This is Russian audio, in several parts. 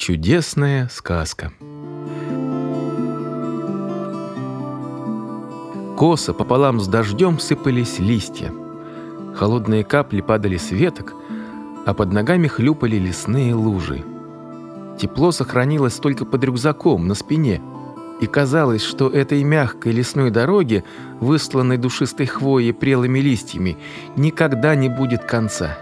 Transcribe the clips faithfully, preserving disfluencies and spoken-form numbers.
Чудесная сказка. Косо пополам с дождем сыпались листья. Холодные капли падали с веток, а под ногами хлюпали лесные лужи. Тепло сохранилось только под рюкзаком, на спине, и казалось, что этой мягкой лесной дороге, высланной душистой хвоей и прелыми листьями, никогда не будет конца.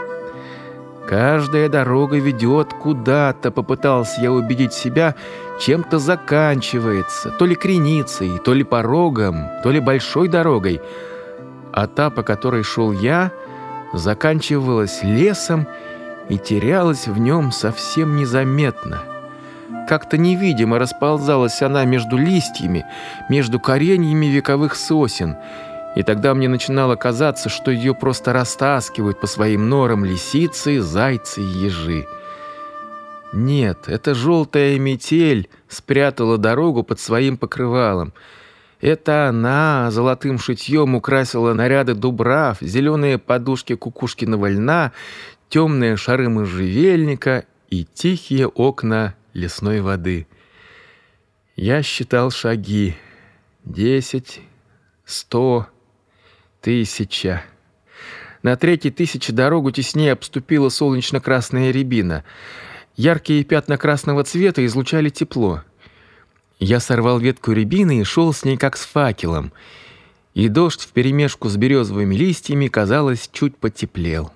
Каждая дорога ведет куда-то, попытался я убедить себя, чем-то заканчивается, то ли креницей, то ли порогом, то ли большой дорогой. А та, по которой шел я, заканчивалась лесом и терялась в нем совсем незаметно. Как-то невидимо расползалась она между листьями, между кореньями вековых сосен, и тогда мне начинало казаться, что ее просто растаскивают по своим норам лисицы, зайцы и ежи. Нет, эта желтая метель спрятала дорогу под своим покрывалом. Это она золотым шитьем украсила наряды дубрав, зеленые подушки кукушкиного льна, темные шары можжевельника и тихие окна лесной воды. Я считал шаги. Десять, сто, тысяча. На третьей тысяче дорогу теснее обступила солнечно-красная рябина. Яркие пятна красного цвета излучали тепло. Я сорвал ветку рябины и шел с ней как с факелом, и дождь вперемешку с березовыми листьями, казалось, чуть потеплел.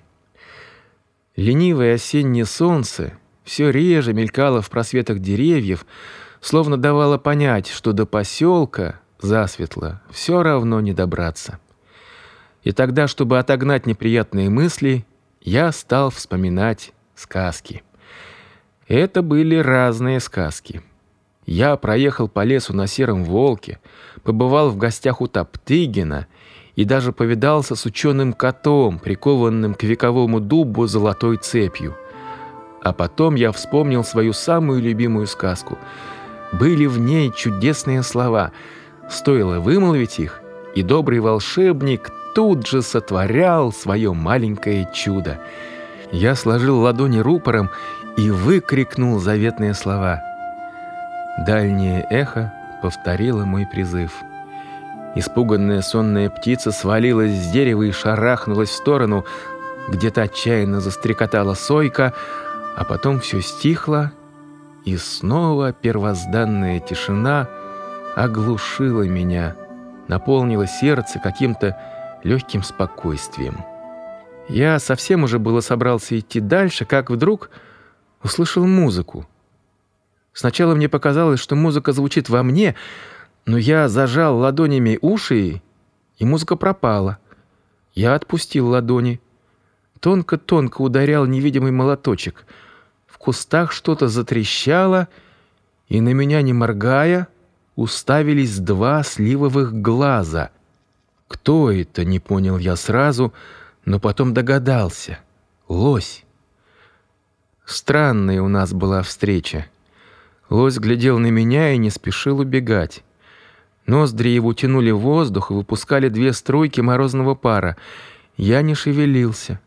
Ленивое осеннее солнце все реже мелькало в просветах деревьев, словно давало понять, что до поселка засветло все равно не добраться. И тогда, чтобы отогнать неприятные мысли, я стал вспоминать сказки. Это были разные сказки. Я проехал по лесу на сером волке, побывал в гостях у Топтыгина и даже повидался с ученым котом, прикованным к вековому дубу золотой цепью. А потом я вспомнил свою самую любимую сказку. Были в ней чудесные слова. Стоило вымолвить их, и добрый волшебник тут же сотворял свое маленькое чудо. Я сложил ладони рупором и выкрикнул заветные слова. Дальнее эхо повторило мой призыв. Испуганная сонная птица свалилась с дерева и шарахнулась в сторону. Где-то отчаянно застрекотала сойка, а потом все стихло, и снова первозданная тишина оглушила меня, наполнила сердце каким-то легким спокойствием. Я совсем уже было собрался идти дальше, как вдруг услышал музыку. Сначала мне показалось, что музыка звучит во мне, но я зажал ладонями уши, и музыка пропала. Я отпустил ладони. Тонко-тонко ударял невидимый молоточек. В кустах что-то затрещало, и на меня, не моргая, уставились два сливовых глаза. Кто это, не понял я сразу, но потом догадался. Лось. Странная у нас была встреча. Лось глядел на меня и не спешил убегать. Ноздри его тянули воздух и выпускали две струйки морозного пара. Я не шевелился.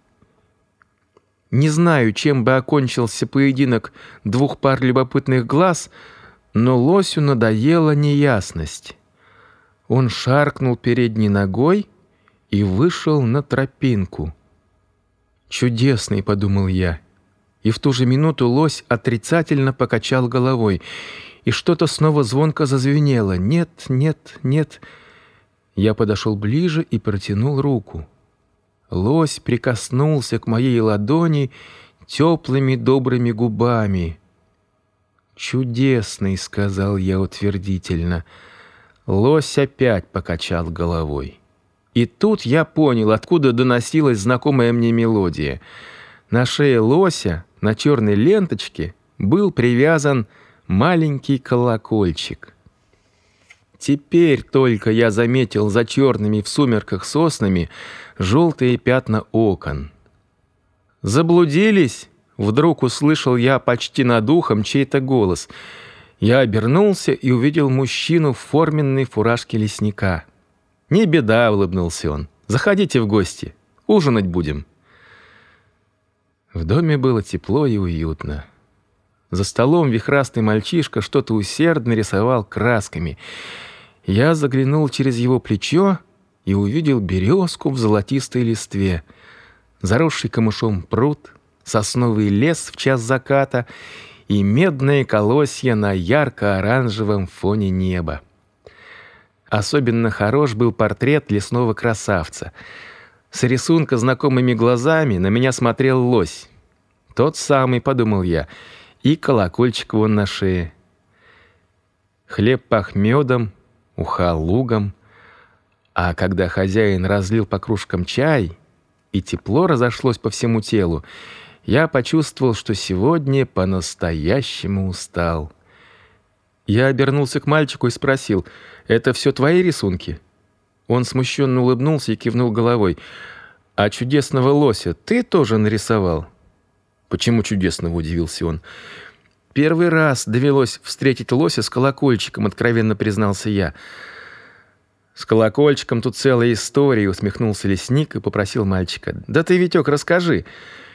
Не знаю, чем бы окончился поединок двух пар любопытных глаз, но лосю надоела неясность. Он шаркнул передней ногой и вышел на тропинку. «Чудесный», — подумал я. И в ту же минуту лось отрицательно покачал головой, и что-то снова звонко зазвенело. «Нет, нет, нет». Я подошел ближе и протянул руку. Лось прикоснулся к моей ладони теплыми добрыми губами. «Чудесный», — сказал я утвердительно. Лось опять покачал головой. И тут я понял, откуда доносилась знакомая мне мелодия. На шее лося, на черной ленточке, был привязан маленький колокольчик. Теперь только я заметил за черными в сумерках соснами желтые пятна окон. «Заблудились?» — вдруг услышал я почти над ухом чей-то голос. Я обернулся и увидел мужчину в форменной фуражке лесника. «Не беда», — улыбнулся он. «Заходите в гости. Ужинать будем». В доме было тепло и уютно. За столом вихрастый мальчишка что-то усердно рисовал красками. Я заглянул через его плечо и увидел березку в золотистой листве, заросший камышом пруд, сосновый лес в час заката и медные колосья на ярко-оранжевом фоне неба. Особенно хорош был портрет лесного красавца. С рисунка знакомыми глазами на меня смотрел лось. Тот самый, подумал я, и колокольчик вон на шее. Хлеб пах медом, уха лугом. А когда хозяин разлил по кружкам чай, и тепло разошлось по всему телу, я почувствовал, что сегодня по-настоящему устал. Я обернулся к мальчику и спросил: «Это все твои рисунки?» Он смущенно улыбнулся и кивнул головой. «А чудесного лося ты тоже нарисовал?» «Почему чудесного?» — удивился он. «Первый раз довелось встретить лося с колокольчиком», — откровенно признался я. «С колокольчиком тут целая история», — усмехнулся лесник и попросил мальчика: «Да ты, Витек, расскажи».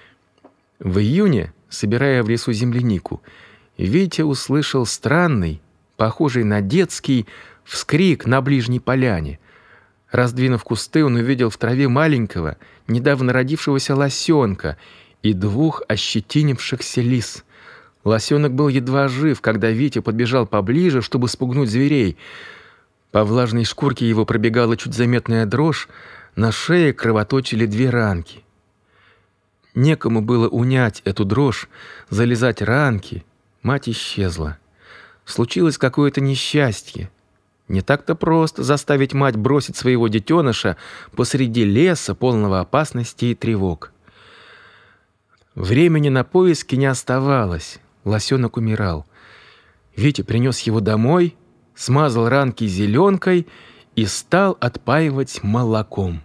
В июне, собирая в лесу землянику, Витя услышал странный, похожий на детский, вскрик на ближней поляне. Раздвинув кусты, он увидел в траве маленького, недавно родившегося лосенка и двух ощетинившихся лис. Лосенок был едва жив, когда Витя подбежал поближе, чтобы спугнуть зверей. По влажной шкурке его пробегала чуть заметная дрожь, на шее кровоточили две ранки. Некому было унять эту дрожь, залезать ранки. Мать исчезла. Случилось какое-то несчастье. Не так-то просто заставить мать бросить своего детеныша посреди леса, полного опасности и тревог. Времени на поиски не оставалось. Лосенок умирал. Витя принес его домой, смазал ранки зеленкой и стал отпаивать молоком.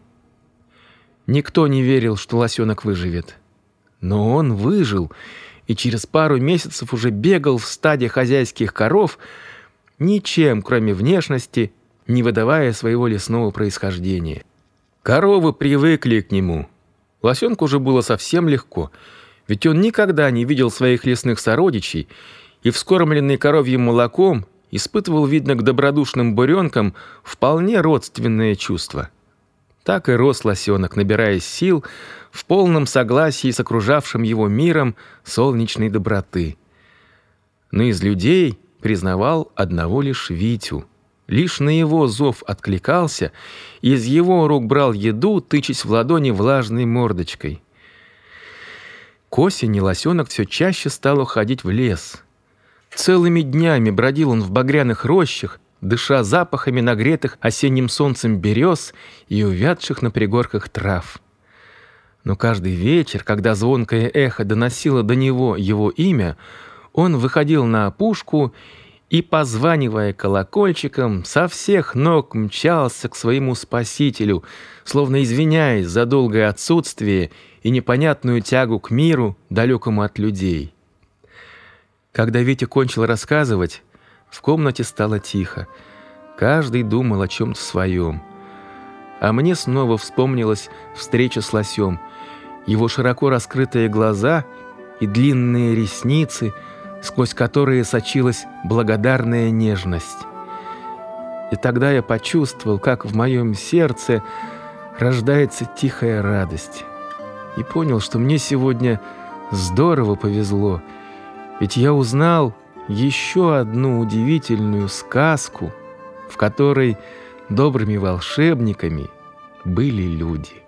Никто не верил, что лосенок выживет. Но он выжил, и через пару месяцев уже бегал в стаде хозяйских коров, ничем, кроме внешности, не выдавая своего лесного происхождения. Коровы привыкли к нему. Лосенку уже было совсем легко, ведь он никогда не видел своих лесных сородичей и, вскормленный коровьим молоком, испытывал, видно, к добродушным буренкам вполне родственные чувства. Так и рос лосенок, набираясь сил, в полном согласии с окружавшим его миром солнечной доброты. Но из людей признавал одного лишь Витю. Лишь на его зов откликался, и из его рук брал еду, тычась в ладони влажной мордочкой. К осени лосенок все чаще стал уходить в лес. Целыми днями бродил он в багряных рощах, дыша запахами нагретых осенним солнцем берез и увядших на пригорках трав. Но каждый вечер, когда звонкое эхо доносило до него его имя, он выходил на опушку и, позванивая колокольчиком, со всех ног мчался к своему спасителю, словно извиняясь за долгое отсутствие и непонятную тягу к миру, далекому от людей. Когда Витя кончил рассказывать, в комнате стало тихо. Каждый думал о чем-то своем. А мне снова вспомнилась встреча с лосем, его широко раскрытые глаза и длинные ресницы, сквозь которые сочилась благодарная нежность. И тогда я почувствовал, как в моем сердце рождается тихая радость. И понял, что мне сегодня здорово повезло, ведь я узнал еще одну удивительную сказку, в которой добрыми волшебниками были люди.